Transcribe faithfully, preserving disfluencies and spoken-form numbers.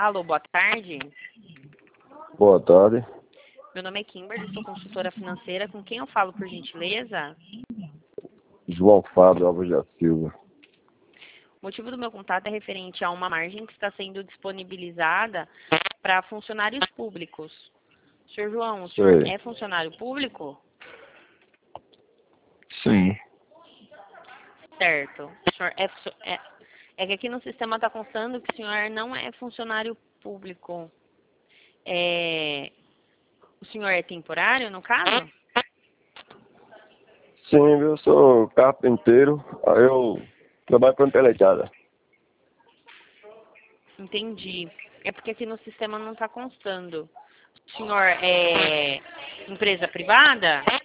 Alô, boa tarde. Boa tarde. Meu nome é Kimberly, sou consultora financeira. Com quem eu falo, por gentileza? João Fábio Alves da Silva. O motivo do meu contato é referente a uma margem que está sendo disponibilizada para funcionários públicos. Senhor João, o senhor Sei. é funcionário público? Sim. Certo. O senhor é, fu- é, é que aqui no sistema está constando que o senhor não é funcionário público. É, o senhor é temporário, no caso? Sim, eu sou carpinteiro, aí eu trabalho para telejada. Entendi. É porque aqui no sistema não está constando. O senhor é empresa privada?